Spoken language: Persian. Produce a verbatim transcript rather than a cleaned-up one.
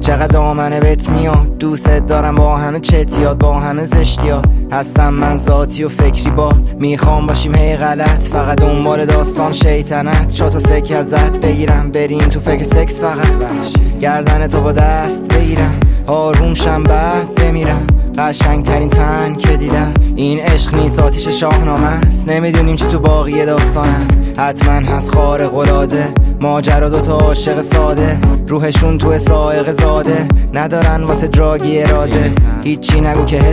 چقدر دامنه بهت میاد، دوست دارم با همه چتیات، با همه زشتیات. هستم من ذاتی و فکری بات، میخوام باشیم هی غلط، فقط دنبال داستان شیطنت. چاتو سکه ازت بگیرم، بریم تو فکر سکس فقط، گردن تو با دست بگیرم، آروم شم بعد بمیرم. قشنگ ترین تن که دیدم، این عشق نیست آتیش شاهنامه است. نمیدونیم چی تو باقی داستان است، حتما هست خارق العاده. ماجرا دوتا عاشق ساده، روحشون تو سائق زاده، ندارن واسه دراگی اراده. هیچی نگو که